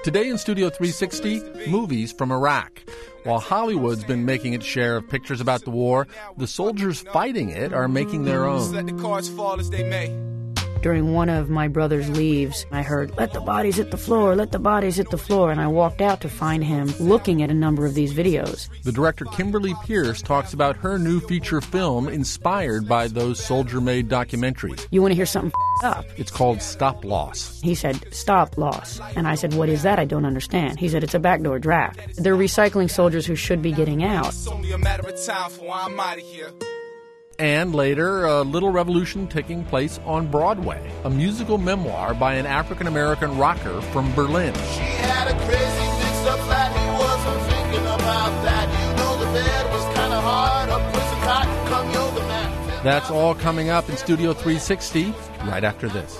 Today in Studio 360, movies from Iraq. While Hollywood's been making its share of pictures about the war, the soldiers fighting it are making their own. Let the cards fall as they may. During one of my brother's leaves, I heard, "Let the bodies hit the floor, let the bodies hit the floor," and I walked out to find him looking at a number of these videos. The director Kimberly Peirce talks about her new feature film inspired by those soldier-made documentaries. You want to hear something up? It's called Stop Loss. He said, "Stop Loss." And I said, "What is that? I don't understand." He said, "It's a backdoor draft. They're recycling soldiers who should be getting out." It's only a matter of time for I'm out of here. And later, a little revolution taking place on Broadway, a musical memoir by an African-American rocker from Berlin. She had a crazy mix-up that he wasn't thinking about that. You know the bed was kind of hard, a prison cot, come yoga man. That's all coming up in Studio 360 right after this.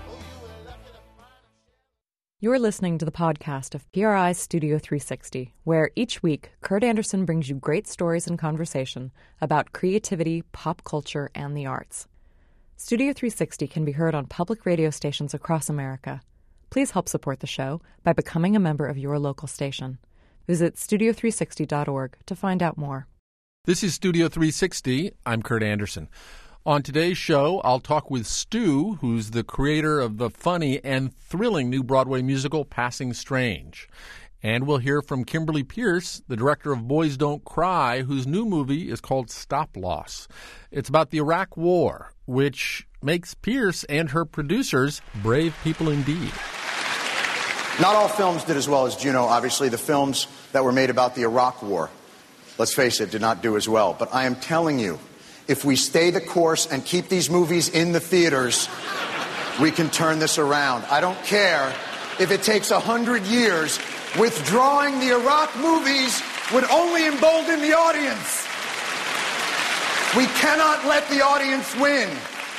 You're listening to the podcast of PRI's Studio 360, where each week Kurt Anderson brings you great stories and conversation about creativity, pop culture, and the arts. Studio 360 can be heard on public radio stations across America. Please help support the show by becoming a member of your local station. Visit studio360.org to find out more. This is Studio 360. I'm Kurt Anderson. On today's show, I'll talk with Stu, who's the creator of the funny and thrilling new Broadway musical Passing Strange. And we'll hear from Kimberly Peirce, the director of Boys Don't Cry, whose new movie is called Stop Loss. It's about the Iraq War, which makes Peirce and her producers brave people indeed. Not all films did as well as Juno. Obviously, the films that were made about the Iraq War, let's face it, did not do as well. But I am telling you, if we stay the course and keep these movies in the theaters, we can turn this around. I don't care if it takes 100 years. Withdrawing the Iraq movies would only embolden the audience. We cannot let the audience win.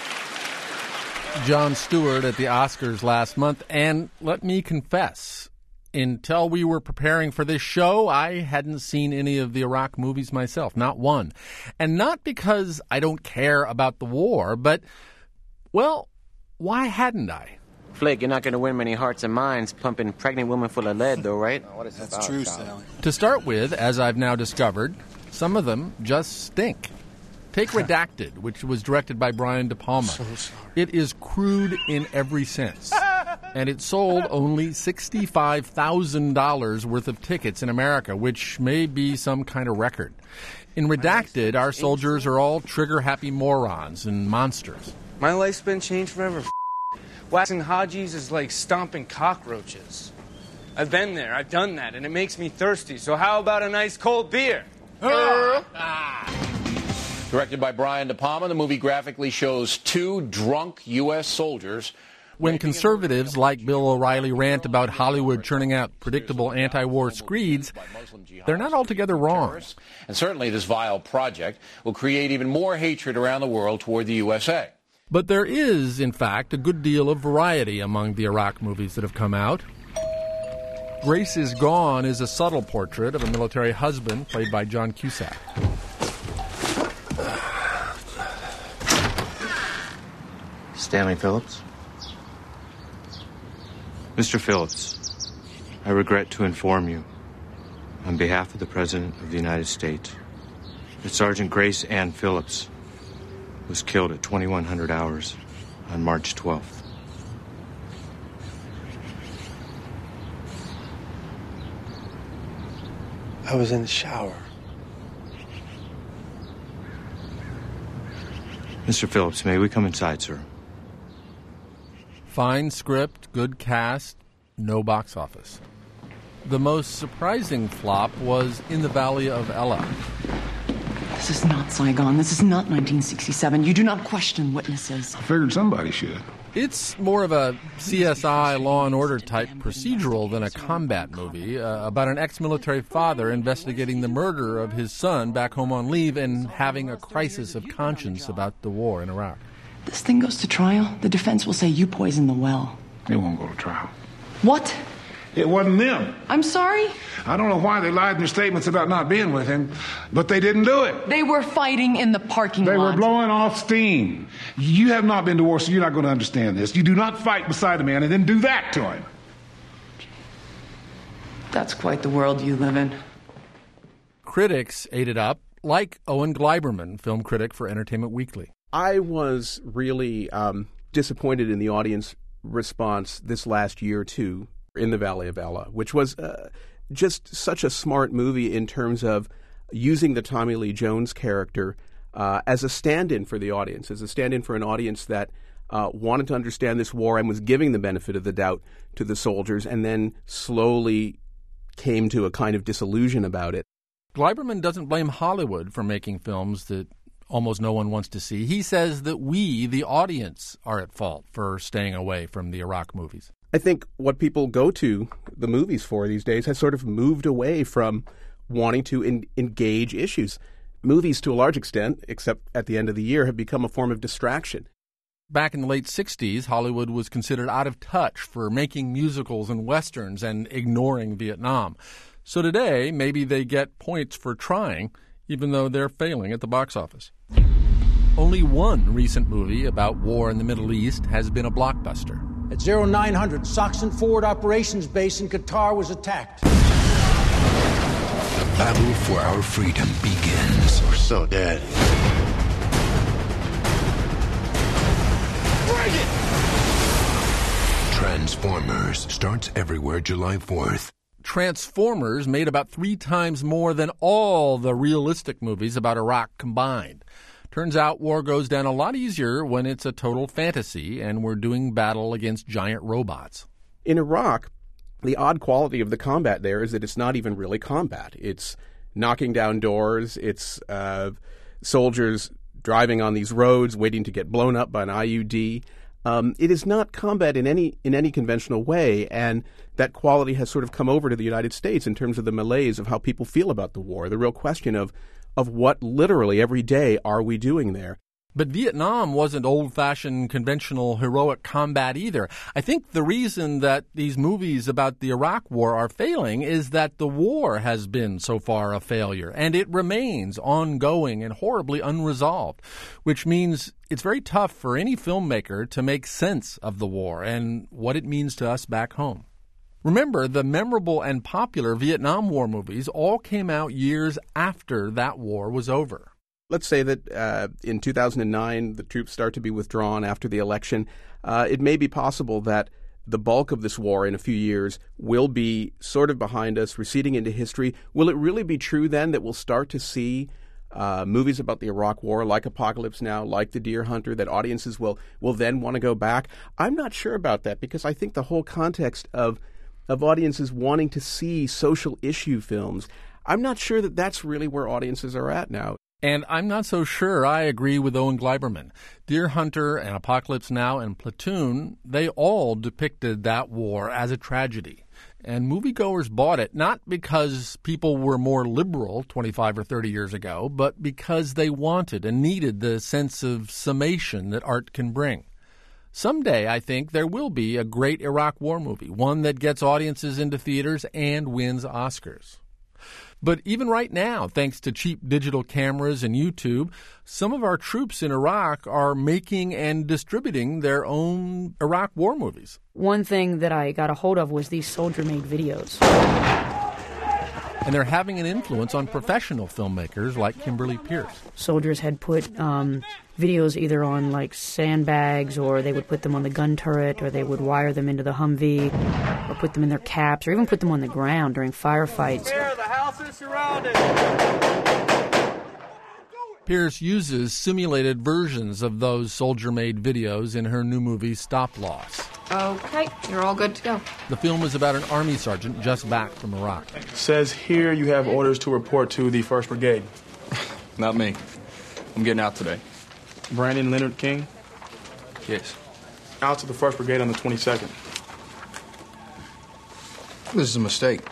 Jon Stewart at the Oscars last month, and let me confess, until we were preparing for this show, I hadn't seen any of the Iraq movies myself, not one. And not because I don't care about the war, but, well, why hadn't I? Flick, you're not going to win many hearts and minds pumping pregnant women full of lead, though, right? That's true, Sally. To start with, as I've now discovered, some of them just stink. Take Redacted, which was directed by Brian De Palma. So sorry. It is crude in every sense. And it sold only $65,000 worth of tickets in America, which may be some kind of record. In Redacted, our soldiers are all trigger-happy morons and monsters. My life's been changed forever. Waxing Hajis is like stomping cockroaches. I've been there, I've done that, and it makes me thirsty. So how about a nice cold beer? Directed by Brian De Palma, the movie graphically shows two drunk U.S. soldiers. When conservatives like Bill O'Reilly rant about Hollywood churning out predictable anti-war screeds, they're not altogether wrong. And certainly this vile project will create even more hatred around the world toward the USA. But there is, in fact, a good deal of variety among the Iraq movies that have come out. Grace is Gone is a subtle portrait of a military husband played by John Cusack. Stanley Phillips? Mr. Phillips, I regret to inform you, on behalf of the President of the United States, that Sergeant Grace Ann Phillips was killed at 2100 hours on March 12th. I was in the shower. Mr. Phillips, may we come inside, sir? Fine script, good cast, no box office. The most surprising flop was In the Valley of Ella. This is not Saigon. This is not 1967. You do not question witnesses. I figured somebody should. It's more of a CSI Law and Order type procedural than a combat movie about an ex-military father investigating the murder of his son back home on leave and having a crisis of conscience about the war in Iraq. This thing goes to trial, the defense will say you poisoned the well. It won't go to trial. What? It wasn't them. I'm sorry? I don't know why they lied in their statements about not being with him, but they didn't do it. They were fighting in the parking lot. They were blowing off steam. You have not been to war, so you're not going to understand this. You do not fight beside a man and then do that to him. That's quite the world you live in. Critics ate it up, like Owen Gleiberman, film critic for Entertainment Weekly. I was really disappointed in the audience response this last year or two in The Valley of Ella, which was just such a smart movie in terms of using the Tommy Lee Jones character as a stand-in for the audience, as a stand-in for an audience that wanted to understand this war and was giving the benefit of the doubt to the soldiers, and then slowly came to a kind of disillusion about it. Gleiberman doesn't blame Hollywood for making films that almost no one wants to see. He says that we, the audience, are at fault for staying away from the Iraq movies. I think what people go to the movies for these days has sort of moved away from wanting to engage issues. Movies, to a large extent, except at the end of the year, have become a form of distraction. Back in the late 60s, Hollywood was considered out of touch for making musicals and westerns and ignoring Vietnam. So today, maybe they get points for trying, even though they're failing at the box office. Only one recent movie about war in the Middle East has been a blockbuster. At 0900, Soxon Forward Operations Base in Qatar was attacked. The battle for our freedom begins. We're so dead. Bring it! Transformers starts everywhere July 4th. Transformers made about 3 times more than all the realistic movies about Iraq combined. Turns out war goes down a lot easier when it's a total fantasy and we're doing battle against giant robots. In Iraq, the odd quality of the combat there is that it's not even really combat. It's knocking down doors. It's soldiers driving on these roads, waiting to get blown up by an IUD. It is not combat in any conventional way, and that quality has sort of come over to the United States in terms of the malaise of how people feel about the war, the real question of what literally every day are we doing there. But Vietnam wasn't old-fashioned, conventional, heroic combat either. I think the reason that these movies about the Iraq War are failing is that the war has been so far a failure, and it remains ongoing and horribly unresolved, which means it's very tough for any filmmaker to make sense of the war and what it means to us back home. Remember, the memorable and popular Vietnam War movies all came out years after that war was over. Let's say that in 2009, the troops start to be withdrawn after the election. It may be possible that the bulk of this war in a few years will be sort of behind us, receding into history. Will it really be true then that we'll start to see movies about the Iraq War, like Apocalypse Now, like The Deer Hunter, that audiences will then want to go back? I'm not sure about that, because I think the whole context of audiences wanting to see social issue films, I'm not sure that that's really where audiences are at now. And I'm not so sure I agree with Owen Gleiberman. Deer Hunter and Apocalypse Now and Platoon, they all depicted that war as a tragedy. And moviegoers bought it not because people were more liberal 25 or 30 years ago, but because they wanted and needed the sense of summation that art can bring. Someday, I think, there will be a great Iraq War movie, one that gets audiences into theaters and wins Oscars. But even right now, thanks to cheap digital cameras and YouTube, some of our troops in Iraq are making and distributing their own Iraq War movies. One thing that I got a hold of was these soldier-made videos. And they're having an influence on professional filmmakers like Kimberly Pierce. Soldiers had put videos either on like sandbags, or they would put them on the gun turret, or they would wire them into the Humvee, or put them in their caps, or even put them on the ground during firefights. The house is surrounded. Pierce uses simulated versions of those soldier-made videos in her new movie Stop Loss. Okay, you're all good to go. The film is about an Army sergeant just back from Iraq. Says here you have orders to report to the 1st Brigade. Not me. I'm getting out today. Brandon Leonard King? Yes. Out to the 1st Brigade on the 22nd. This is a mistake.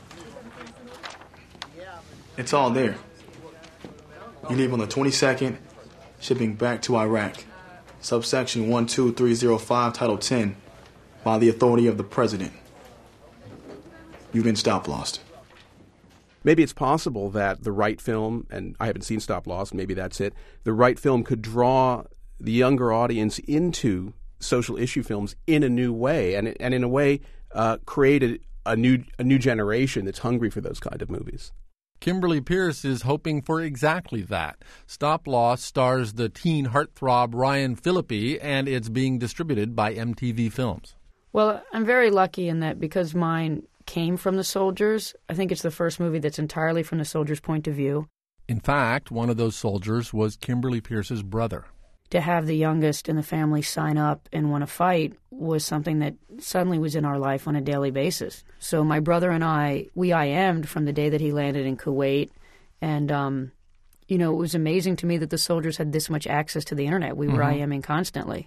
It's all there. You leave on the 22nd, shipping back to Iraq. Subsection 12305, Title 10, by the authority of the President. You've been stop lost. Maybe it's possible that the right film, and I haven't seen Stop Loss, maybe that's it, the right film could draw the younger audience into social issue films in a new way, and in a way create a new generation that's hungry for those kind of movies. Kimberly Peirce is hoping for exactly that. Stop Loss stars the teen heartthrob Ryan Phillippe, and it's being distributed by MTV Films. Well, I'm very lucky in that because mine came from the soldiers, I think it's the first movie that's entirely from the soldiers' point of view. In fact, one of those soldiers was Kimberly Peirce's brother. To have the youngest in the family sign up and want to fight was something that suddenly was in our life on a daily basis. So my brother and I, we IM'd from the day that he landed in Kuwait. And, it was amazing to me that the soldiers had this much access to the internet. We were IMing constantly.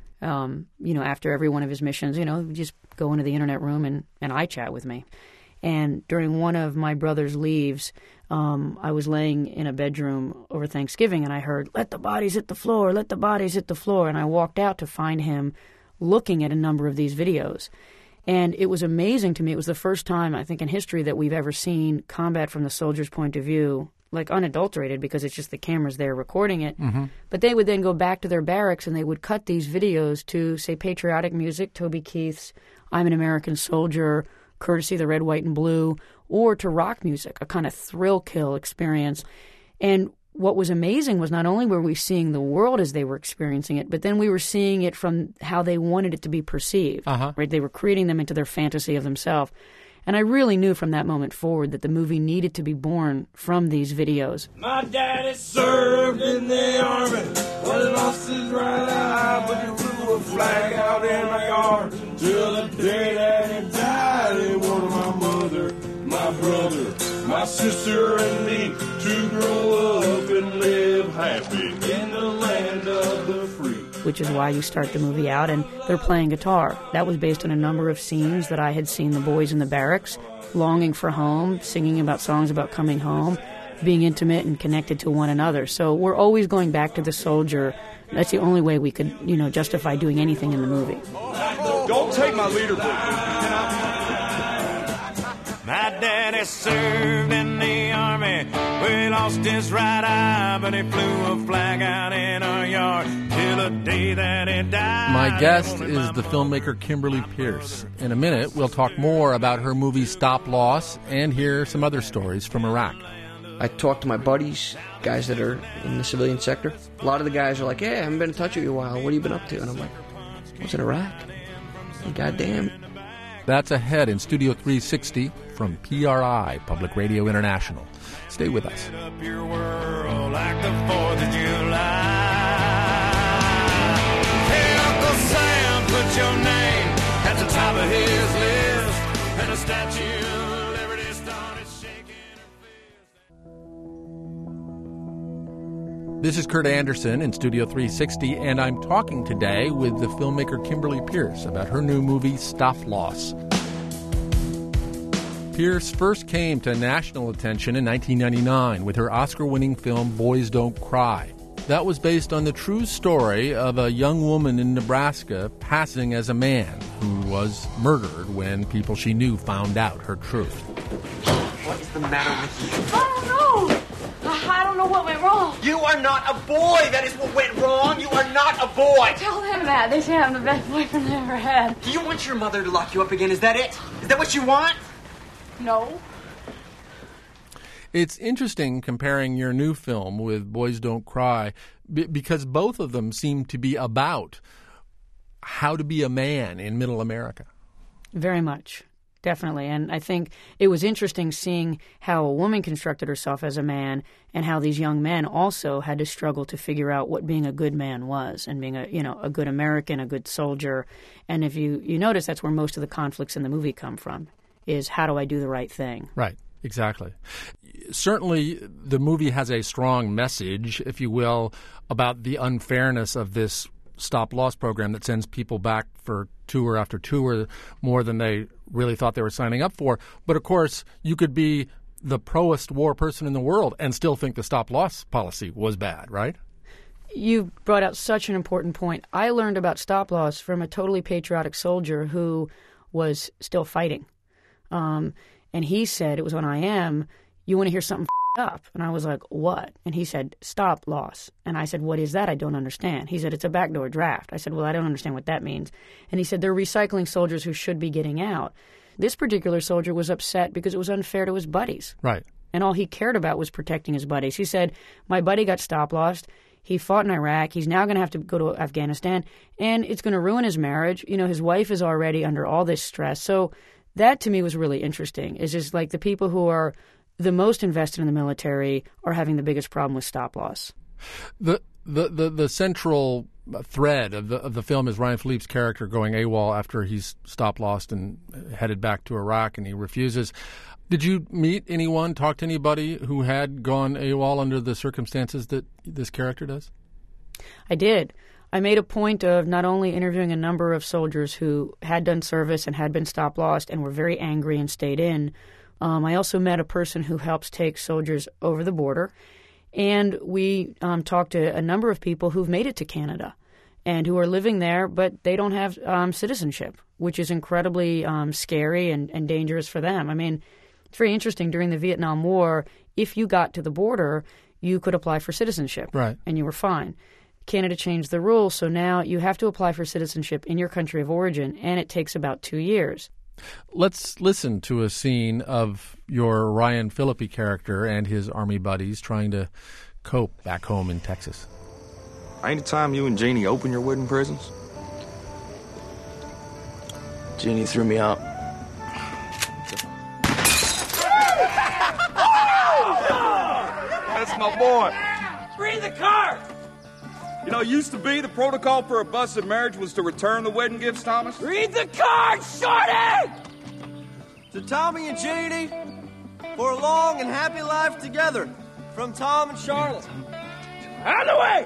After every one of his missions, just go into the internet room and iChat with me. And during one of my brother's leaves, I was laying in a bedroom over Thanksgiving, and I heard, "Let the bodies hit the floor, let the bodies hit the floor." And I walked out to find him looking at a number of these videos. And it was amazing to me. It was the first time, I think, in history that we've ever seen combat from the soldier's point of view, like unadulterated, because it's just the cameras there recording it. But they would then go back to their barracks, and they would cut these videos to, say, patriotic music, Toby Keith's "I'm an American Soldier," courtesy of the Red, White, and Blue, or to rock music, a kind of thrill-kill experience. And what was amazing was not only were we seeing the world as they were experiencing it, but then we were seeing it from how they wanted it to be perceived. Right? They were creating them into their fantasy of themselves. And I really knew from that moment forward that the movie needed to be born from these videos. My daddy served in the army, but he lost his right eye, but he flew a flag out in my yard till the day that he died. He wanted my mother, my brother, my sister, and me to grow up and live happy in the land of the free. Which is why you start the movie out, and they're playing guitar. That was based on a number of scenes that I had seen the boys in the barracks, longing for home, singing about songs about coming home, being intimate and connected to one another. So we're always going back to the soldier. That's the only way we could, justify doing anything in the movie. Don't take my leaderboard. My daddy served in the army. We lost his right eye, but he flew a flag out in our yard till the day that he died. My guest is the filmmaker Kimberly Peirce. In a minute, we'll talk more about her movie Stop Loss and hear some other stories from Iraq. I talk to my buddies, guys that are in the civilian sector. A lot of the guys are like, "Hey, I haven't been in touch with you in a while. What have you been up to?" And I'm like, "I was in Iraq." And goddamn. That's ahead in Studio 360 from PRI, Public Radio International. Stay with us. Up your world like the 4th of July. Hey, Uncle Sam, put your name at the top of his list, and a statue of Liberty started shaking. This is Kurt Anderson in Studio 360, and I'm talking today with the filmmaker Kimberly Peirce about her new movie, Stop Loss. Peirce first came to national attention in 1999 with her Oscar-winning film Boys Don't Cry. That was based on the true story of a young woman in Nebraska passing as a man who was murdered when people she knew found out her truth. What's the matter with you? I don't know. I don't know what went wrong. You are not a boy. That is what went wrong. You are not a boy. Tell them that. They say I'm the best boyfriend they ever had. Do you want your mother to lock you up again? Is that it? Is that what you want? No. It's interesting comparing your new film with Boys Don't Cry because both of them seem to be about how to be a man in Middle America. Very much. Definitely. And I think it was interesting seeing how a woman constructed herself as a man and how these young men also had to struggle to figure out what being a good man was and being a good American, a good soldier. And if you notice, that's where most of the conflicts in the movie come from, is how do I do the right thing? Right. Exactly. Certainly, the movie has a strong message, if you will, about the unfairness of this stop-loss program that sends people back for tour after tour more than they really thought they were signing up for. But, of course, you could be the pro-est war person in the world and still think the stop-loss policy was bad, right? You brought out such an important point. I learned about stop-loss from a totally patriotic soldier who was still fighting. And he said, it was on IM, "You want to hear something up?" And I was like, "What?" And he said, "Stop loss." And I said, "What is that? I don't understand." He said, "It's a backdoor draft." I said, "Well, I don't understand what that means." And he said, "They're recycling soldiers who should be getting out." This particular soldier was upset because it was unfair to his buddies. Right. And all he cared about was protecting his buddies. He said, my buddy got stop-lossed. He fought in Iraq. He's now going to have to go to Afghanistan, and it's going to ruin his marriage. You know, his wife is already under all this stress. So that, to me, was really interesting. It's just like the people who are the most invested in the military are having the biggest problem with stop-loss. The central thread of the film is Ryan Phillippe's character going AWOL after he's stop-lossed and headed back to Iraq, and he refuses. Did you meet anyone, talk to anybody who had gone AWOL under the circumstances that this character does? I did. I made a point of not only interviewing a number of soldiers who had done service and had been stop-lossed and were very angry and stayed in. I also met a person who helps take soldiers over the border. And we talked to a number of people who've made it to Canada and who are living there, but they don't have citizenship, which is incredibly scary and dangerous for them. I mean, it's very interesting. During the Vietnam War, if you got to the border, you could apply for citizenship, right, and you were fine. Canada changed the rules, so now you have to apply for citizenship in your country of origin, and it takes about 2 years. Let's listen to a scene of your Ryan Phillippe character and his Army buddies trying to cope back home in Texas. Ain't it time you and Jeannie open your wedding presents? Jeannie threw me out. That's my boy. Read the card! You know, used to be the protocol for a busted marriage was to return the wedding gifts, Thomas. Read the card, shorty! To Tommy and Jeannie, for a long and happy life together, from Tom and Charlotte. Out of the way!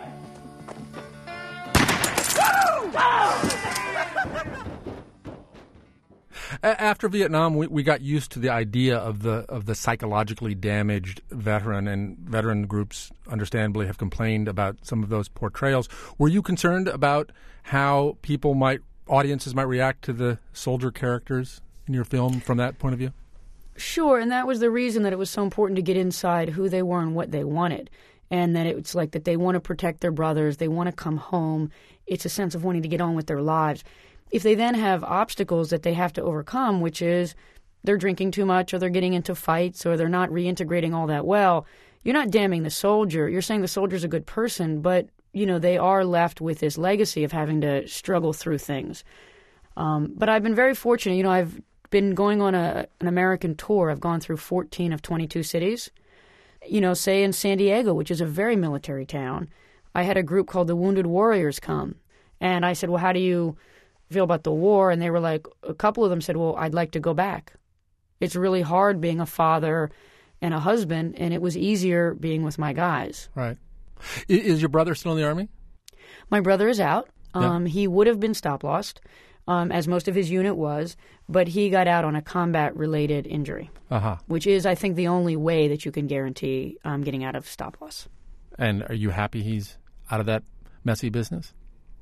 After Vietnam, we got used to the idea of the psychologically damaged veteran, and veteran groups understandably have complained about some of those portrayals. Were you concerned about how audiences might react to the soldier characters in your film from that point of view? Sure, and that was the reason that it was so important to get inside who they were and what they wanted. And that it's like that they want to protect their brothers, they want to come home. It's a sense of wanting to get on with their lives. If they then have obstacles that they have to overcome, which is they're drinking too much or they're getting into fights or they're not reintegrating all that well, you're not damning the soldier. You're saying the soldier's a good person, but, you know, they are left with this legacy of having to struggle through things. But I've been very fortunate. You know, I've been going on an American tour. I've gone through 14 of 22 cities. You know, say in San Diego, which is a very military town, I had a group called the Wounded Warriors come. And I said, well, how do you feel about the war? And they were like, a couple of them said, well, I'd like to go back. It's really hard being a father and a husband, and it was easier being with my guys. Right. Is your brother still in the Army? My brother is out. Yeah. He would have been stop-lossed, as most of his unit was, but he got out on a combat-related injury, which is, I think, the only way that you can guarantee getting out of stop-loss. And are you happy he's out of that messy business?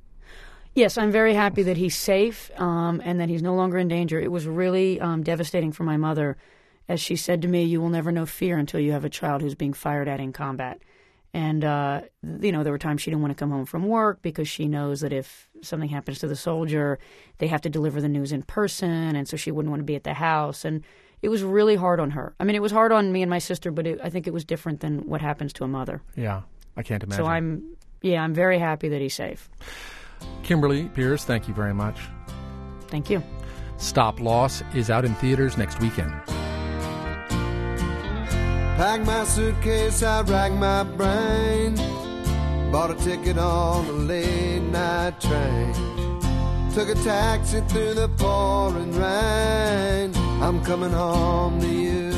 Yes, I'm very happy that he's safe and that he's no longer in danger. It was really devastating for my mother. As she said to me, you will never know fear until you have a child who's being fired at in combat. And, you know, there were times she didn't want to come home from work because she knows that if something happens to the soldier, they have to deliver the news in person, and so she wouldn't want to be at the house. And it was really hard on her. I mean, it was hard on me and my sister, but I think it was different than what happens to a mother. Yeah, I can't imagine. So I'm very happy that he's safe. Kimberly Peirce, thank you very much. Thank you. Stop Loss is out in theaters next weekend. Packed my suitcase, I racked my brain. Bought a ticket on the late night train. Took a taxi through the pouring rain. I'm coming home to you.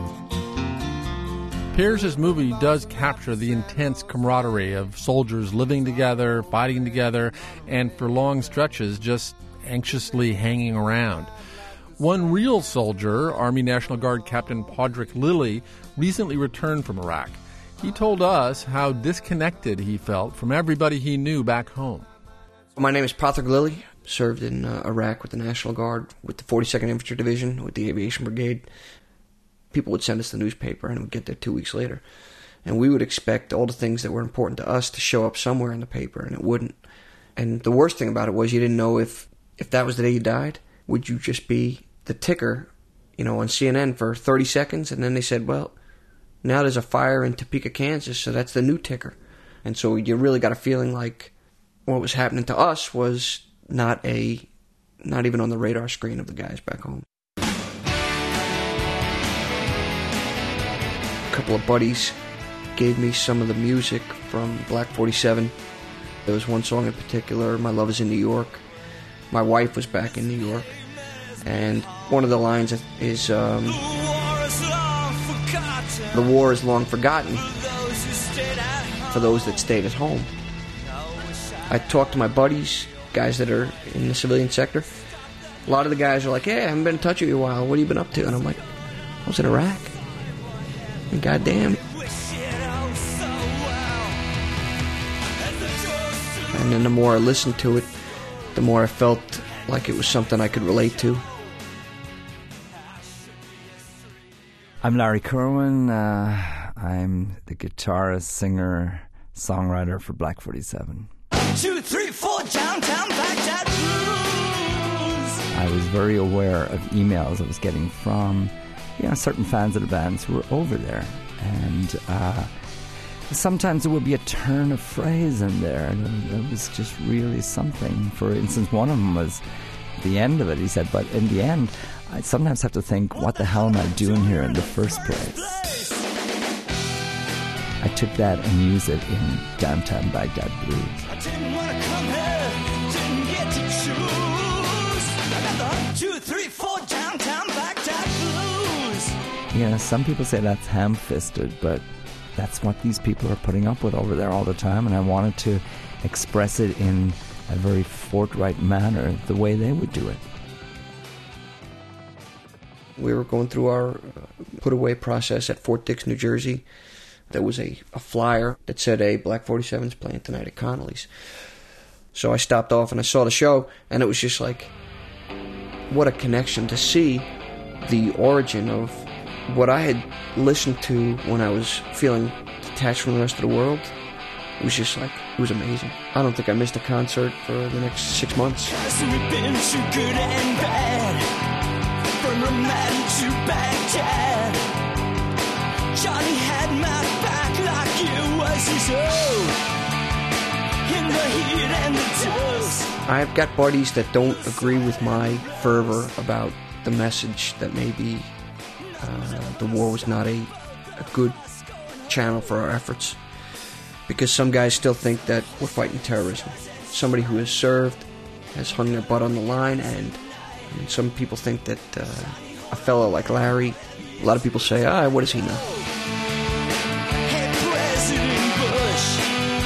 Peirce's movie does capture the intense camaraderie of soldiers living together, fighting together, and for long stretches just anxiously hanging around. One real soldier, Army National Guard Captain Padraig Lilly, recently returned from Iraq. He told us how disconnected he felt from everybody he knew back home. My name is Padraig Lilly. Served in Iraq with the National Guard, with the 42nd Infantry Division, with the Aviation Brigade. People would send us the newspaper, and it would get there 2 weeks later. And we would expect all the things that were important to us to show up somewhere in the paper, and it wouldn't. And the worst thing about it was you didn't know if that was the day you died, would you just be the ticker, on CNN for 30 seconds, and then they said, well, now there's a fire in Topeka, Kansas, so that's the new ticker. And so you really got a feeling like what was happening to us was not even on the radar screen of the guys back home. A couple of buddies gave me some of the music from Black 47. There was one song in particular, My Love Is in New York. My wife was back in New York. And one of the lines is, the war is long forgotten for those that stayed at home. I talked to my buddies, guys that are in the civilian sector. A lot of the guys are like, hey, I haven't been in touch with you in a while. What have you been up to? And I'm like, I was in Iraq. And goddamn. And then the more I listened to it, the more I felt like it was something I could relate to. I'm Larry Kerwin. I'm the guitarist, singer, songwriter for Black 47. 2, 3, 4, downtown Baghdad blues. I was very aware of emails I was getting from, certain fans of the bands who were over there. And sometimes there would be a turn of phrase in there. It was just really something. For instance, one of them was the end of it. He said, but in the end, I sometimes have to think, what the hell am I doing here in the first place? I took that and used it in Downtown Baghdad Blues. I didn't want to come here, didn't get to choose. I got the 2, 3, 4 downtown Baghdad blues. Some people say that's ham-fisted, but that's what these people are putting up with over there all the time, and I wanted to express it in a very forthright manner, the way they would do it. We were going through our put-away process at Fort Dix, New Jersey. There was a flyer that said, hey, Black 47's playing tonight at Connolly's. So I stopped off and I saw the show, and it was just like, what a connection to see the origin of what I had listened to when I was feeling detached from the rest of the world. It was just like, it was amazing. I don't think I missed a concert for the next 6 months. So we've been through good and bad, from Ramadi to Baghdad. Johnny had my back like it was his own, in the heat and the dust. I've got buddies that don't agree with my fervor about the message that maybe the war was not a good channel for our efforts. Because some guys still think that we're fighting terrorism. Somebody who has served has hung their butt on the line, and some people think that a fellow like Larry, a lot of people say, what does he know? Hey, President Bush,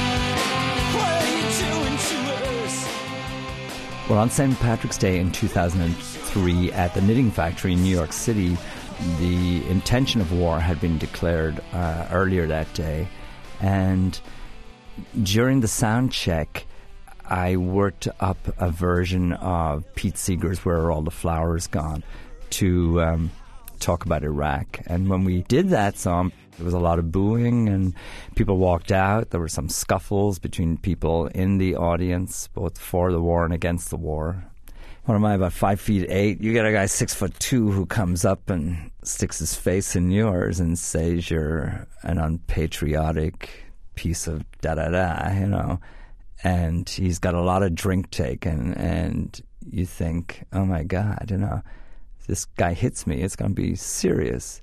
what are you doing to us? Well, on St. Patrick's Day in 2003 at the Knitting Factory in New York City, the intention of war had been declared earlier that day. And during the sound check, I worked up a version of Pete Seeger's Where Are All the Flowers Gone to talk about Iraq. And when we did that song, there was a lot of booing and people walked out. There were some scuffles between people in the audience, both for the war and against the war. What am I, about 5'8"? You get a guy 6'2" who comes up and sticks his face in yours and says you're an unpatriotic piece of da-da-da, And he's got a lot of drink taken, and you think, oh my God, if this guy hits me, it's going to be serious.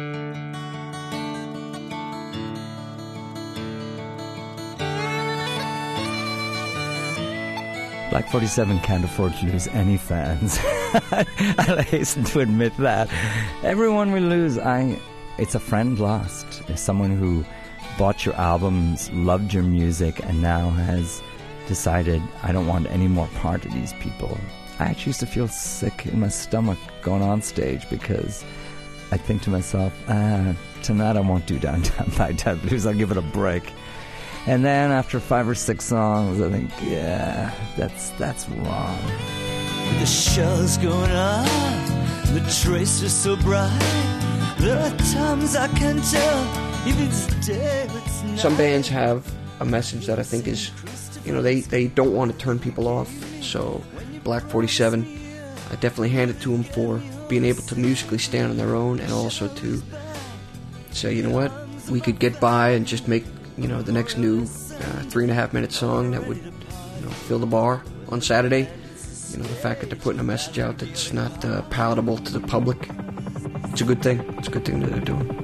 Black 47 can't afford to lose any fans. I'll hasten to admit that. Everyone we lose, it's a friend lost. It's someone who bought your albums, loved your music, and now has decided, I don't want any more part of these people. I actually used to feel sick in my stomach going on stage because I think to myself, tonight I won't do Downtown Baghdad Blues, I'll give it a break. And then after 5 or 6 songs, I think, yeah, that's wrong. The shell's going up, the trace is so bright. There are times I can tell if it's day or it's night. Some bands have a message that I think is, they don't want to turn people off. So Black 47, I definitely hand it to them for being able to musically stand on their own, and also to say, you know what, we could get by and just make, the next new 3.5-minute song that would, fill the bar on Saturday. The fact that they're putting a message out that's not palatable to the public, it's a good thing. It's a good thing that they're doing.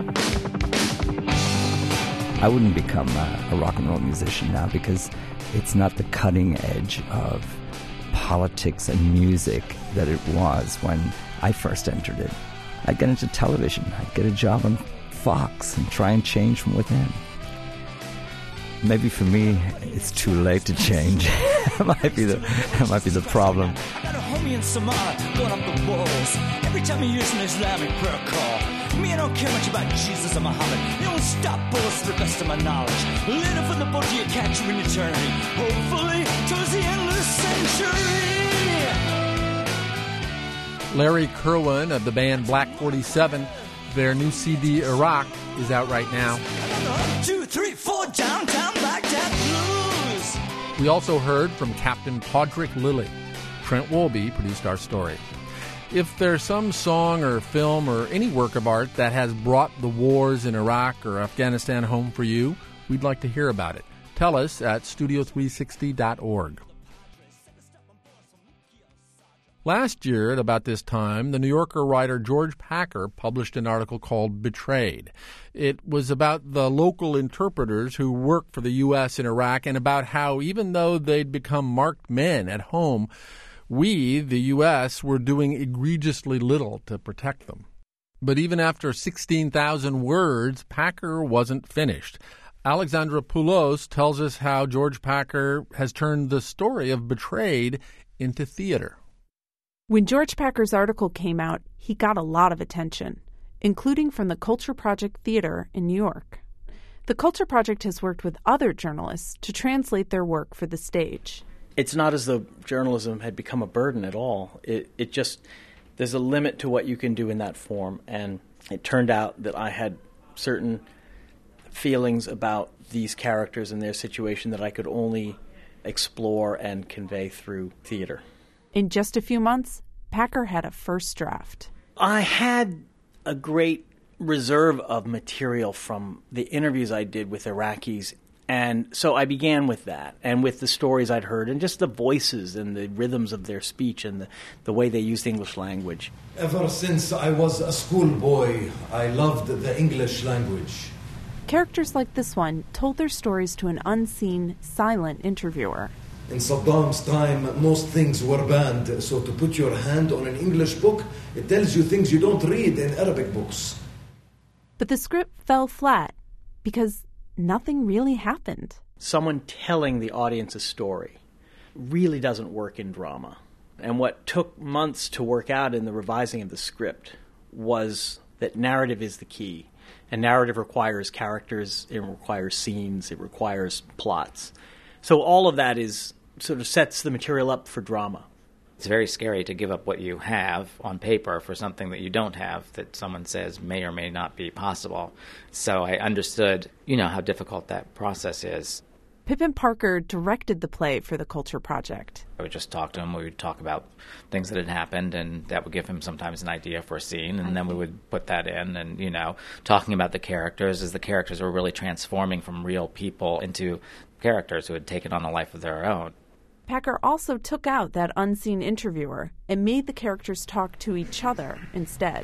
I wouldn't become a rock and roll musician now because it's not the cutting edge of politics and music that it was when I first entered it. I'd get into television. I'd get a job on Fox and try and change from within. Maybe for me, it's too late to change. That might be the problem. I got a homie in Samara going up the walls. Every time he uses an Islamic prayer call. Me, I don't care much about Jesus or Muhammad. They don't stop bullets to the best of my knowledge. Later from the boat you catch you in eternity. Hopefully, towards the endless century. Larry Kirwan of the band Black 47, their new CD, Iraq, is out right now. 1, 2, 3, 4, downtown Baghdad blues. We also heard from Captain Padraig Lilly. Trent Wolby produced our story. If there's some song or film or any work of art that has brought the wars in Iraq or Afghanistan home for you, we'd like to hear about it. Tell us at studio360.org. Last year, at about this time, the New Yorker writer George Packer published an article called Betrayed. It was about the local interpreters who worked for the U.S. in Iraq and about how, even though they'd become marked men at home, we, the U.S., were doing egregiously little to protect them. But even after 16,000 words, Packer wasn't finished. Alexandra Poulos tells us how George Packer has turned the story of Betrayed into theater. When George Packer's article came out, he got a lot of attention, including from the Culture Project Theater in New York. The Culture Project has worked with other journalists to translate their work for the stage. It's not as though journalism had become a burden at all. It just, there's a limit to what you can do in that form. And it turned out that I had certain feelings about these characters and their situation that I could only explore and convey through theater. In just a few months, Packer had a first draft. I had a great reserve of material from the interviews I did with Iraqis. And so I began with that and with the stories I'd heard and just the voices and the rhythms of their speech and the way they used the English language. Ever since I was a schoolboy, I loved the English language. Characters like this one told their stories to an unseen, silent interviewer. In Saddam's time, most things were banned, so to put your hand on an English book, it tells you things you don't read in Arabic books. But the script fell flat because nothing really happened. Someone telling the audience a story really doesn't work in drama. And what took months to work out in the revising of the script was that narrative is the key. And narrative requires characters, it requires scenes, it requires plots. So all of that is sort of sets the material up for drama. It's very scary to give up what you have on paper for something that you don't have, that someone says may or may not be possible. So I understood, how difficult that process is. Pippin Parker directed the play for the Culture Project. I would just talk to him. We would talk about things that had happened, and that would give him sometimes an idea for a scene, and then we would put that in. And, talking about the characters as the characters were really transforming from real people into characters who had taken on a life of their own. Packer also took out that unseen interviewer and made the characters talk to each other instead.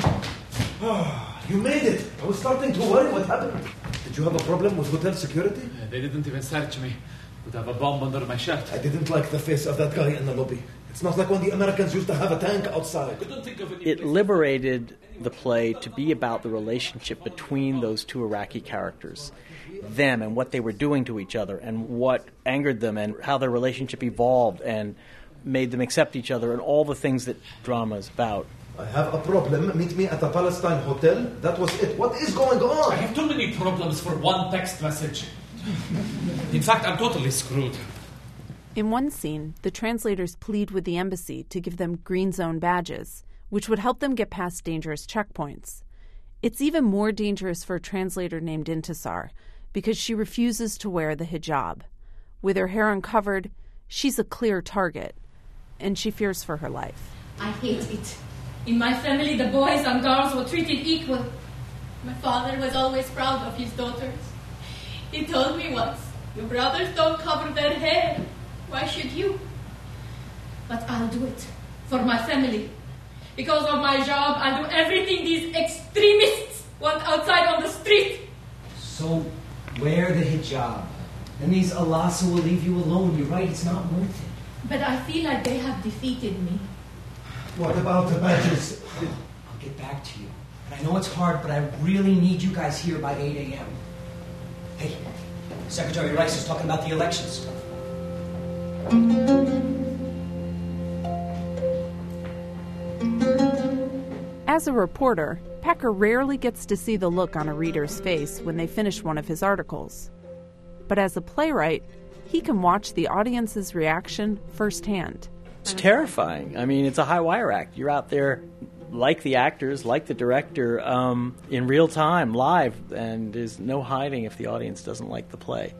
You made it! I was starting to worry. What happened? Did you have a problem with hotel security? They didn't even search me. Would have a bomb under my shirt. I didn't like the face of that guy in the lobby. It's not like when the Americans used to have a tank outside. It liberated the play to be about the relationship between those two Iraqi characters, them and what they were doing to each other and what angered them and how their relationship evolved and made them accept each other and all the things that drama is about. I have a problem. Meet me at the Palestine Hotel. That was it. What is going on? I have too many problems for one text message. In fact, I'm totally screwed. In one scene, the translators plead with the embassy to give them green zone badges, which would help them get past dangerous checkpoints. It's even more dangerous for a translator named Intisar, because she refuses to wear the hijab. With her hair uncovered, she's a clear target, and she fears for her life. I hate it. In my family, the boys and girls were treated equal. My father was always proud of his daughters. He told me once, your brothers don't cover their hair. Why should you? But I'll do it for my family. Because of my job, I'll do everything these extremists want outside on the street. So wear the hijab. Then these Alasa will leave you alone. You're right, it's not worth it. But I feel like they have defeated me. What about the badges? I'll get back to you. And I know it's hard, but I really need you guys here by 8 a.m. Hey, Secretary Rice is talking about the elections. As a reporter, Packer rarely gets to see the look on a reader's face when they finish one of his articles. But as a playwright, he can watch the audience's reaction firsthand. It's terrifying. I mean, it's a high wire act. You're out there like the actors, like the director, in real time, live, and there's no hiding if the audience doesn't like the play.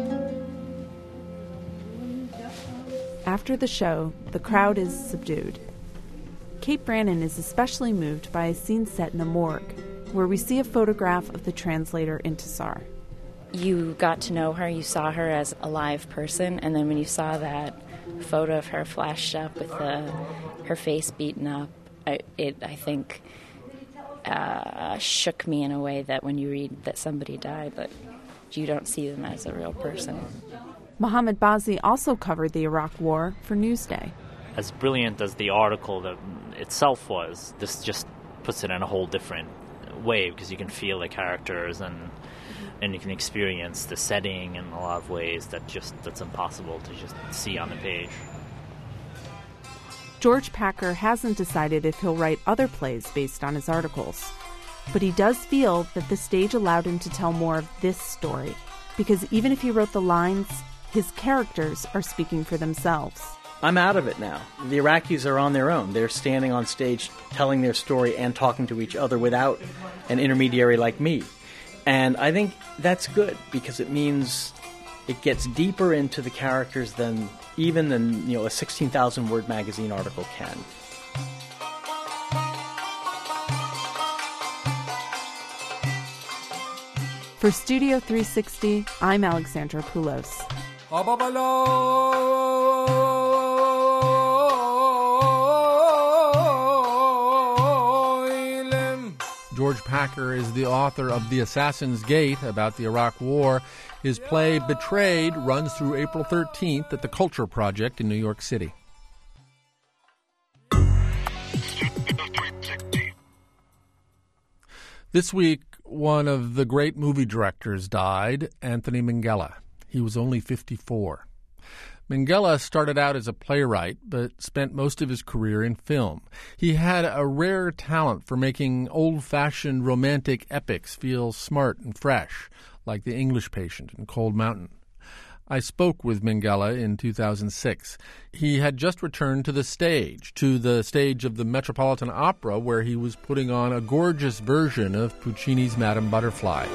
After the show, the crowd is subdued. Kate Brannon is especially moved by a scene set in a morgue, where we see a photograph of the translator Intisar. You got to know her, you saw her as a live person, and then when you saw that photo of her flashed up with her face beaten up, it shook me in a way that when you read that somebody died, that you don't see them as a real person. Mohammed Bazi also covered the Iraq War for Newsday. As brilliant as the article that itself was, this just puts it in a whole different way because you can feel the characters and you can experience the setting in a lot of ways that's impossible to just see on the page. George Packer hasn't decided if he'll write other plays based on his articles, but he does feel that the stage allowed him to tell more of this story, because even if he wrote the lines, his characters are speaking for themselves. I'm out of it now. The Iraqis are on their own. They're standing on stage telling their story and talking to each other without an intermediary like me. And I think that's good because it means it gets deeper into the characters than a 16,000-word magazine article can. For Studio 360, I'm Alexandra Poulos. George Packer is the author of The Assassin's Gate about the Iraq War. His play Betrayed runs through April 13th at the Culture Project in New York City. This week, one of the great movie directors died, Anthony Minghella. He was only 54. Minghella started out as a playwright, but spent most of his career in film. He had a rare talent for making old-fashioned romantic epics feel smart and fresh, like The English Patient and Cold Mountain. I spoke with Minghella in 2006. He had just returned to the stage of the Metropolitan Opera, where he was putting on a gorgeous version of Puccini's Madame Butterfly.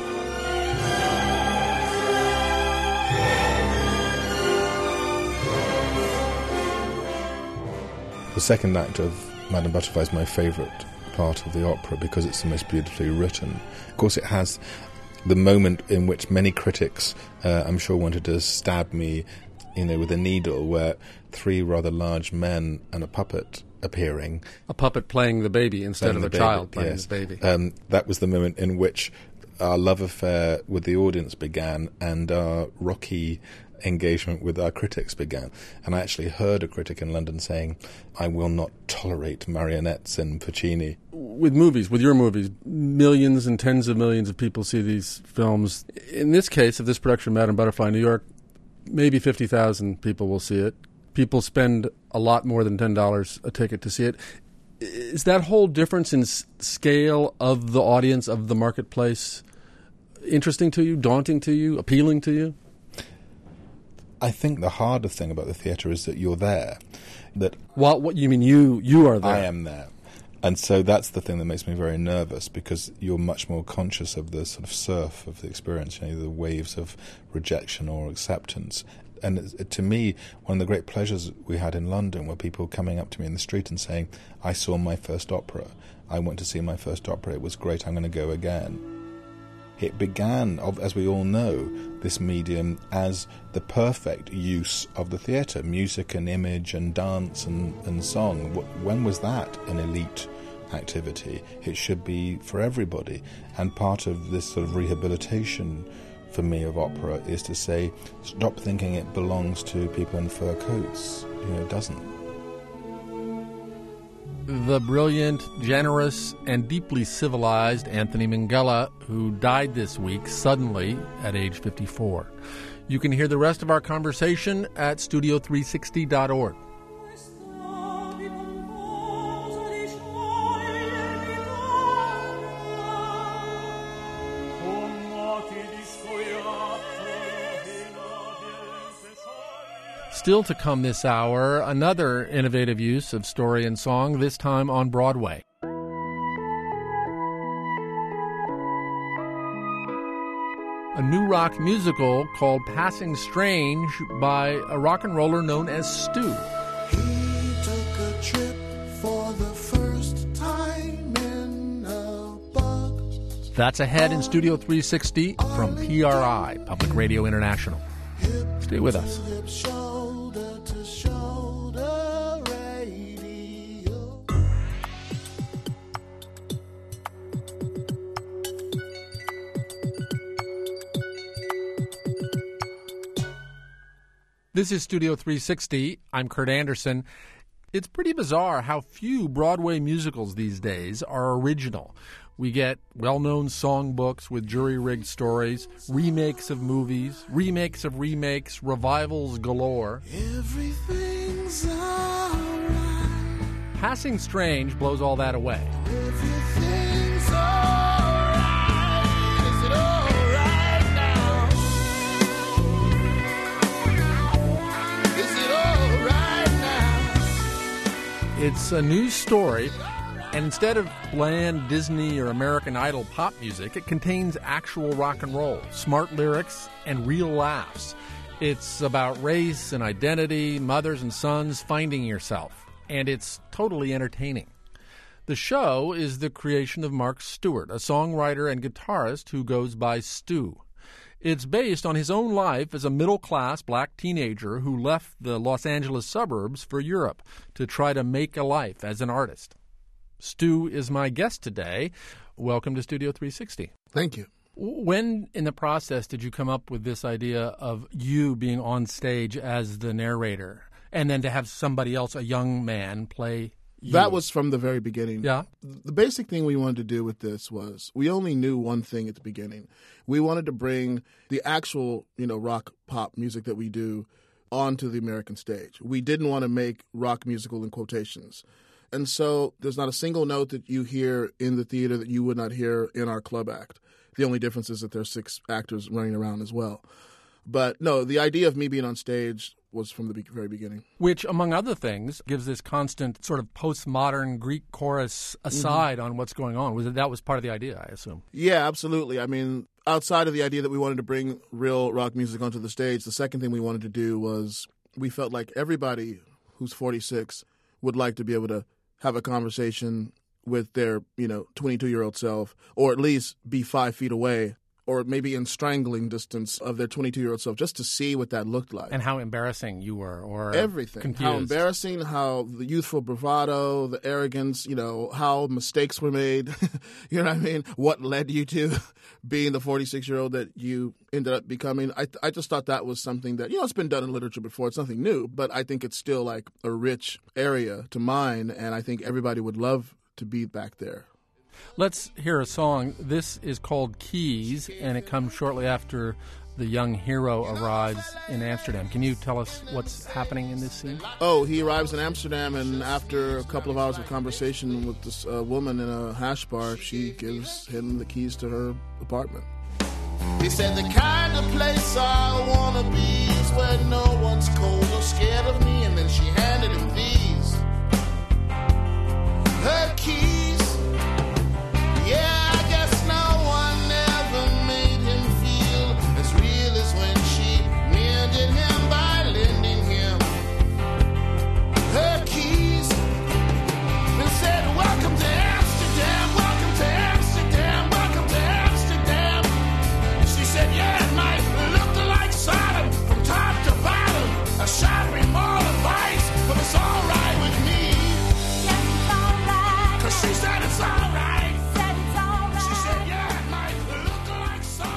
The second act of Madame Butterfly is my favourite part of the opera because it's the most beautifully written. Of course, it has the moment in which many critics, I'm sure, wanted to stab me, with a needle, where three rather large men and a puppet appearing. A puppet playing the baby instead of a child playing the baby. That was the moment in which our love affair with the audience began and our rocky engagement with our critics began. And I actually heard a critic in London saying, I will not tolerate marionettes in Puccini. With your movies, millions and tens of millions of people see these films. In this case of this production, Madame Butterfly in New York, maybe 50,000 people will see it. People spend a lot more than $10 a ticket to see it. Is that whole difference in scale of the audience, of the marketplace, interesting to you, daunting to you, appealing to you? I think the harder thing about the theatre is that you're there. What you mean you are there? I am there. And so that's the thing that makes me very nervous, because you're much more conscious of the sort of surf of the experience, the waves of rejection or acceptance. And to me, one of the great pleasures we had in London were people coming up to me in the street and saying, I saw my first opera. I went to see my first opera. It was great. I'm going to go again. It began, as we all know, this medium as the perfect use of the theatre, music and image and dance and song. When was that an elite activity? It should be for everybody. And part of this sort of rehabilitation for me of opera is to say, stop thinking it belongs to people in fur coats. It doesn't. The brilliant, generous, and deeply civilized Anthony Minghella, who died this week suddenly at age 54. You can hear the rest of our conversation at studio360.org. Still to come this hour, another innovative use of story and song, this time on Broadway. A new rock musical called Passing Strange by a rock and roller known as Stu. He took a trip for the first time in a bug. That's ahead in Studio 360 from PRI, Public Radio International. Stay with us. This is Studio 360. I'm Kurt Anderson. It's pretty bizarre how few Broadway musicals these days are original. We get well-known songbooks with jury-rigged stories, remakes of movies, remakes of remakes, revivals galore. Everything's alright. Passing Strange blows all that away. Everything's alright. Is it alright now? Is it alright now? It's a new story. And instead of bland Disney or American Idol pop music, it contains actual rock and roll, smart lyrics, and real laughs. It's about race and identity, mothers and sons, finding yourself. And it's totally entertaining. The show is the creation of Mark Stewart, a songwriter and guitarist who goes by Stu. It's based on his own life as a middle-class black teenager who left the Los Angeles suburbs for Europe to try to make a life as an artist. Stu is my guest today. Welcome to Studio 360. Thank you. When in the process did you come up with this idea of you being on stage as the narrator and then to have somebody else, a young man, play you? That was from the very beginning. Yeah. The basic thing we wanted to do with this was we only knew one thing at the beginning. We wanted to bring the actual, rock pop music that we do onto the American stage. We didn't want to make rock musical in quotations. And so there's not a single note that you hear in the theater that you would not hear in our club act. The only difference is that there's 6 actors running around as well. But no, the idea of me being on stage was from the very beginning. Which, among other things, gives this constant sort of postmodern Greek chorus aside on what's going on. That was part of the idea, I assume. Yeah, absolutely. I mean, outside of the idea that we wanted to bring real rock music onto the stage, the second thing we wanted to do was we felt like everybody who's 46 would like to be able to have a conversation with their, 22-year-old self, or at least be 5 feet away, or maybe in strangling distance of their 22-year-old self, just to see what that looked like. And how embarrassing you were, or everything. Confused. How embarrassing, how the youthful bravado, the arrogance, how mistakes were made. You know what I mean? What led you to being the 46-year-old that you ended up becoming. I just thought that was something that, it's been done in literature before. It's nothing new, but I think it's still like a rich area to mine, and I think everybody would love to be back there. Let's hear a song. This is called Keys, and it comes shortly after the young hero arrives in Amsterdam. Can you tell us what's happening in this scene? Oh, he arrives in Amsterdam, and after a couple of hours of conversation with this woman in a hash bar, she gives him the keys to her apartment. He said, the kind of place I want to be is where no one's cold or scared of me. And then she handed him these, her keys. Yeah, I guess no one ever made him feel as real as when she mended him by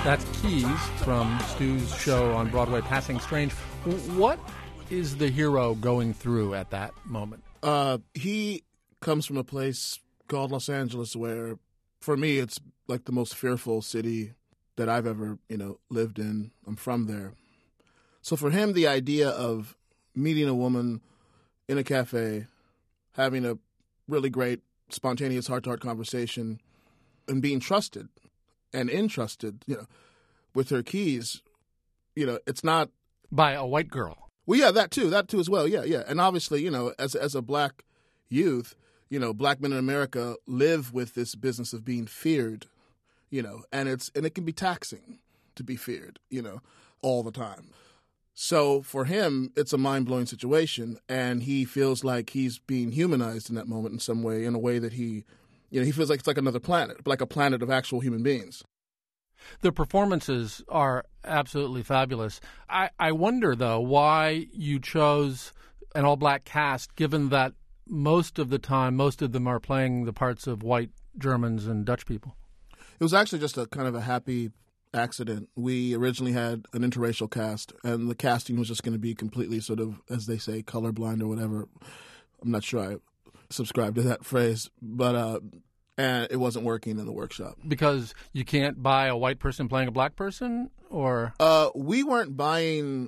That's Keys from Stu's show on Broadway, Passing Strange. What is the hero going through at that moment? He comes from a place called Los Angeles where, for me, it's like the most fearful city that I've ever, lived in. I'm from there. So for him, the idea of meeting a woman in a cafe, having a really great, spontaneous heart-to-heart conversation, and being trusted and entrusted, with her keys, it's not... By a white girl. Well, yeah, that too as well, yeah. And obviously, as a black youth, black men in America live with this business of being feared, and it can be taxing to be feared, all the time. So for him, it's a mind-blowing situation, and he feels like he's being humanized in that moment in some way, in a way that he feels like it's like another planet, like a planet of actual human beings. The performances are absolutely fabulous. I wonder, though, why you chose an all-black cast, given that most of the time, most of them are playing the parts of white Germans and Dutch people. It was actually just a kind of a happy accident. We originally had an interracial cast, and the casting was just going to be completely sort of, as they say, colorblind or whatever. I'm not sure I subscribe to that phrase, but and it wasn't working in the workshop. Because you can't buy a white person playing a black person, or we weren't buying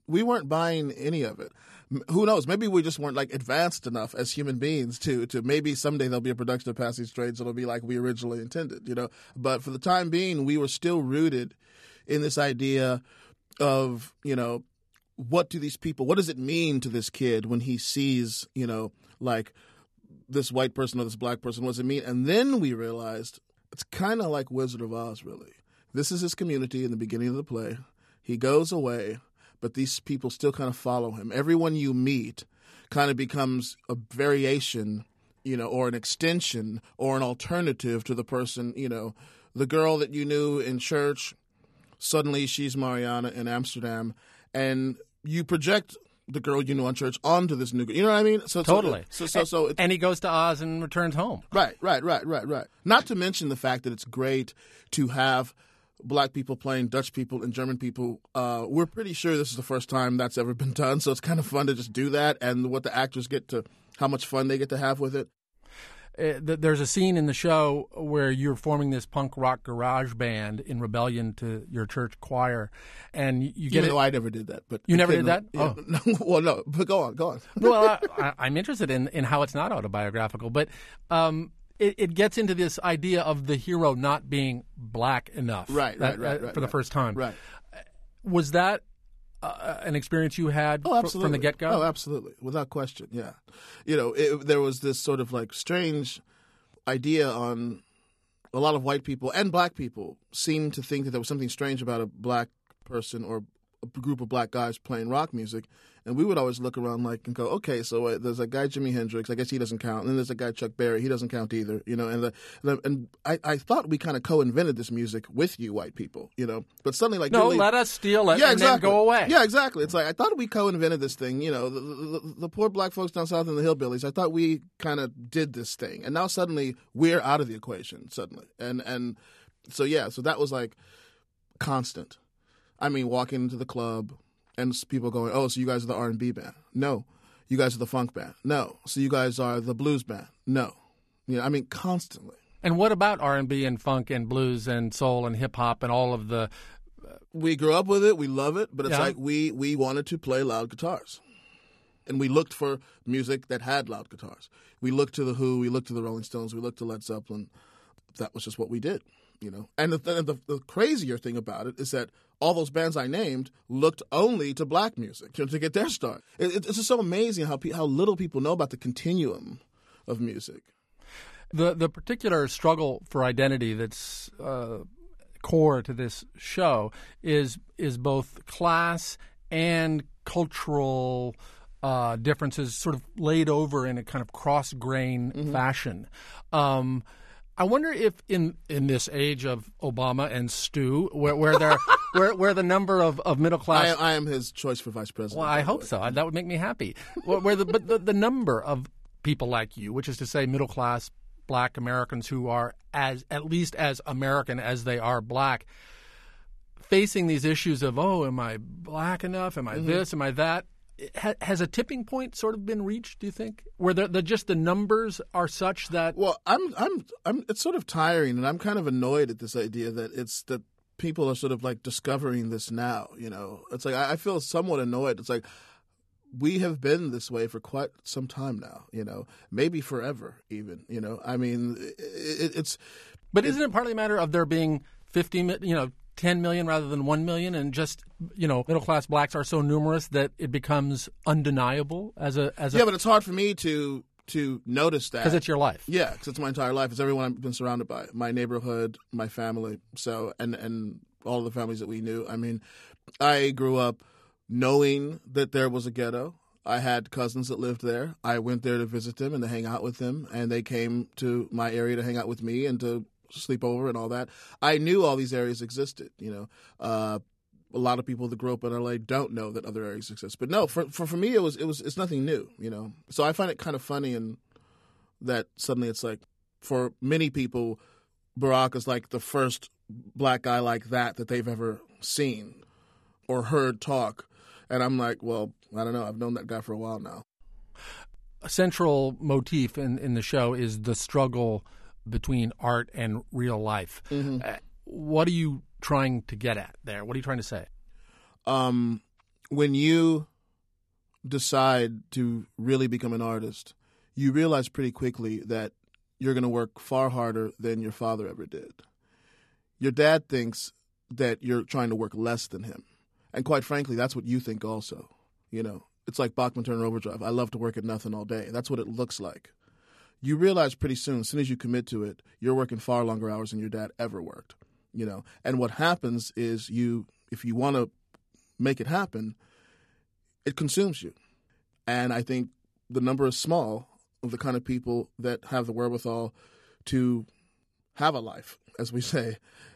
any of it. Who knows? Maybe we just weren't like advanced enough as human beings to maybe someday there'll be a production of Passing Strange that'll be like we originally intended, But for the time being, we were still rooted in this idea of, what does it mean to this kid when he sees, like this white person or this black person? What does it mean? And then we realized it's kind of like Wizard of Oz, really. This is his community in the beginning of the play. He goes away, but these people still kind of follow him. Everyone you meet kind of becomes a variation, or an extension or an alternative to the person, the girl that you knew in church, suddenly she's Mariana in Amsterdam, and you project the girl you knew on church onto this new girl. You know what I mean? So totally. And he goes to Oz and returns home. Right. Not to mention the fact that it's great to have black people playing Dutch people and German people. We're pretty sure this is the first time that's ever been done, so it's kind of fun to just do that, and what the actors how much fun they get to have with it. There's a scene in the show where you're forming this punk rock garage band in rebellion to your church choir, and you get Even though I never did that, but you never did that. Yeah. Oh, no, well, no. But go on. Well, I'm interested in how it's not autobiographical, but it gets into this idea of the hero not being black enough, right, for the first time. Right. Was that an experience you had from the get-go? Oh, absolutely. Without question, yeah. There was this sort of like strange idea on a lot of white people and black people seemed to think that there was something strange about a black person or a group of black guys playing rock music. And we would always look around and go, okay, so there's a guy, Jimi Hendrix, I guess he doesn't count. And then there's a guy, Chuck Berry, he doesn't count either, And I thought we kind of co-invented this music with you white people, But suddenly let us steal it and then go away. Yeah, exactly. It's like, I thought we co-invented this thing, the poor black folks down south in the hillbillies, I thought we kind of did this thing. And now suddenly we're out of the equation, suddenly. And so, yeah, so that was like constant. I mean, walking into the club and people going, oh, so you guys are the R&B band? No. You guys are the funk band? No. So you guys are the blues band? No. Constantly. And what about R&B and funk and blues and soul and hip-hop and all of the... We grew up with it. We love it. But it's like we wanted to play loud guitars. And we looked for music that had loud guitars. We looked to The Who. We looked to the Rolling Stones. We looked to Led Zeppelin. That was just what we did. And the crazier thing about it is that all those bands I named looked only to black music to get their start. It's just so amazing how little people know about the continuum of music. The particular struggle for identity that's core to this show is both class and cultural differences sort of laid over in a kind of cross-grain fashion. I wonder if in this age of Obama and Stu, where the number of middle class, I am his choice for vice president. Well, I hope so. That would make me happy. But the number of people like you, which is to say middle class black Americans who are at least as American as they are black, facing these issues of, am I black enough? Am I this? Am I that? Has a tipping point sort of been reached, do you think, where just the numbers are such that? Well, it's sort of tiring, and I'm kind of annoyed at this idea that people are sort of like discovering this now. It's like I feel somewhat annoyed. It's like we have been this way for quite some time now. Maybe forever, even. I mean, it's. But isn't it partly a matter of there being 10 million rather than 1 million, and just middle-class blacks are so numerous that it becomes undeniable as a yeah, but it's hard for me to notice that because it's your life. Yeah, because it's my entire life. It's everyone I've been surrounded by, my neighborhood, my family, and all the families that we knew. I mean, I grew up knowing that there was a ghetto. I had cousins that lived there. I went there to visit them and to hang out with them, and they came to my area to hang out with me and to sleep over and all that. I knew all these areas existed. A lot of people that grew up in LA don't know that other areas exist. But no, for me, it's nothing new. So I find it kind of funny, and that suddenly it's like for many people, Barack is like the first black guy like that they've ever seen or heard talk, and I'm like, well, I don't know. I've known that guy for a while now. A central motif in the show is the struggle between art and real life. What are you trying to get at there? What are you trying to say? When you decide to really become an artist, you realize pretty quickly that you're going to work far harder than your father ever did. Your dad thinks that you're trying to work less than him. And quite frankly, that's what you think also. It's like Bachman Turner Overdrive. I love to work at nothing all day. That's what it looks like. You realize pretty soon, as soon as you commit to it, you're working far longer hours than your dad ever worked, And what happens is if you want to make it happen, it consumes you. And I think the number is small of the kind of people that have the wherewithal to have a life, as we say,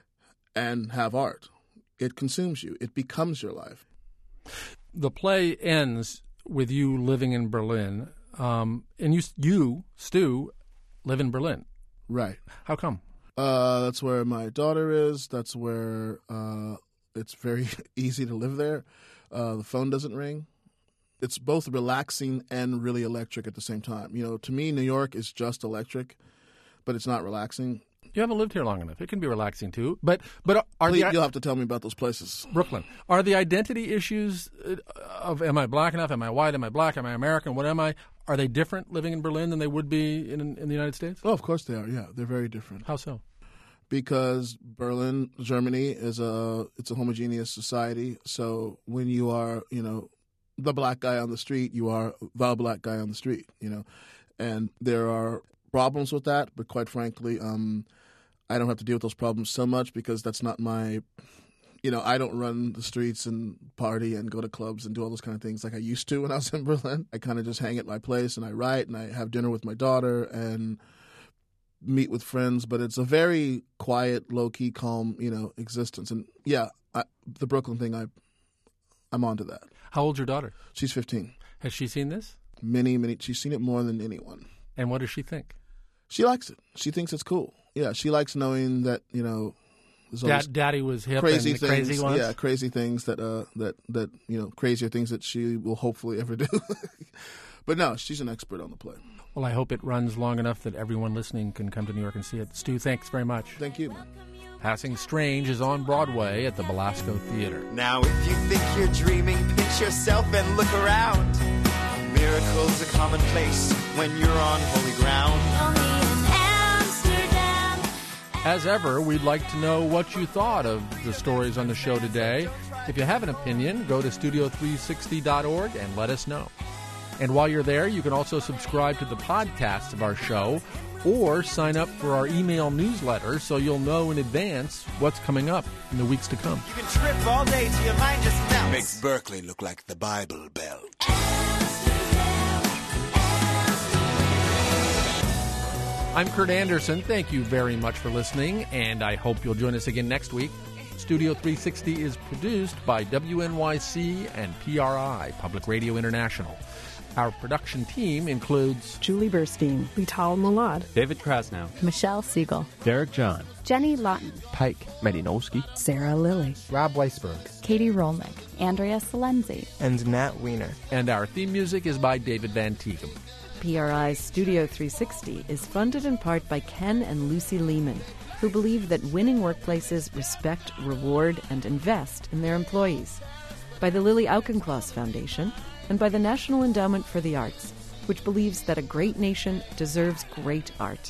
and have art. It consumes you. It becomes your life. The play ends with you living in Berlin. And you, Stu, live in Berlin. Right. How come? That's where my daughter is. That's where it's very easy to live there. The phone doesn't ring. It's both relaxing and really electric at the same time. To me, New York is just electric, but it's not relaxing. You haven't lived here long enough. It can be relaxing too. But you'll have to tell me about those places. Brooklyn. Are the identity issues of am I black enough? Am I white? Am I black? Am I American? What am I? Are they different living in Berlin than they would be in the United States? Oh, of course they are. Yeah, they're very different. How so? Because Berlin, Germany, it's a homogeneous society. So when you are, the black guy on the street, you are the black guy on the street. And there are problems with that. But quite frankly, I don't have to deal with those problems so much because that's not my. I don't run the streets and party and go to clubs and do all those kind of things like I used to when I was in Berlin. I kind of just hang at my place and I write and I have dinner with my daughter and meet with friends. But it's a very quiet, low-key, calm, existence. And yeah, the Brooklyn thing, I'm onto that. How old's your daughter? She's 15. Has she seen this? Many. She's seen it more than anyone. And what does she think? She likes it. She thinks it's cool. Yeah, she likes knowing that, Daddy was hip crazy and things, crazy ones? Yeah, crazy things that crazier things that she will hopefully ever do. But no, she's an expert on the play. Well, I hope it runs long enough that everyone listening can come to New York and see it. Stu, thanks very much. Thank you, man. Passing Strange is on Broadway at the Belasco Theater. Now, if you think you're dreaming, pinch yourself and look around. Miracles are commonplace when you're on holy ground. As ever, we'd like to know what you thought of the stories on the show today. If you have an opinion, go to studio360.org and let us know. And while you're there, you can also subscribe to the podcasts of our show or sign up for our email newsletter so you'll know in advance what's coming up in the weeks to come. You can trip all day till your mind just melts. Makes Berkeley look like the Bible Belt. I'm Kurt Anderson. Thank you very much for listening, and I hope you'll join us again next week. Studio 360 is produced by WNYC and PRI, Public Radio International. Our production team includes Julie Burstein, Lital Molad, David Krasnow, Michelle Siegel, Derek John, Jenny Lawton, Pike Malinowski, Sarah Lilly, Rob Weisberg, Katie Rolnick, Andrea Salenzi, and Nat Wiener. And our theme music is by David Van Teegum. PRI's Studio 360 is funded in part by Ken and Lucy Lehman, who believe that winning workplaces respect, reward, and invest in their employees, by the Lily Auchincloss Foundation, and by the National Endowment for the Arts, which believes that a great nation deserves great art.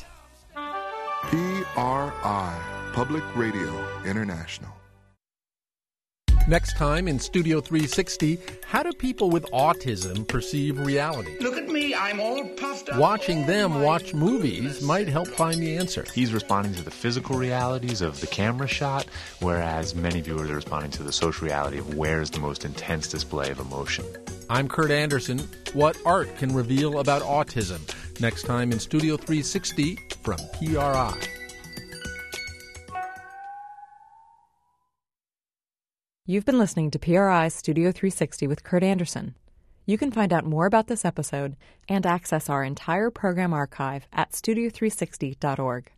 PRI, Public Radio International. Next time in Studio 360, how do people with autism perceive reality? Look at me, I'm all puffed up. Watching them watch movies might help find the answer. He's responding to the physical realities of the camera shot, whereas many viewers are responding to the social reality of where's the most intense display of emotion. I'm Kurt Anderson. What art can reveal about autism? Next time in Studio 360 from PRI. You've been listening to PRI Studio 360 with Kurt Anderson. You can find out more about this episode and access our entire program archive at studio360.org.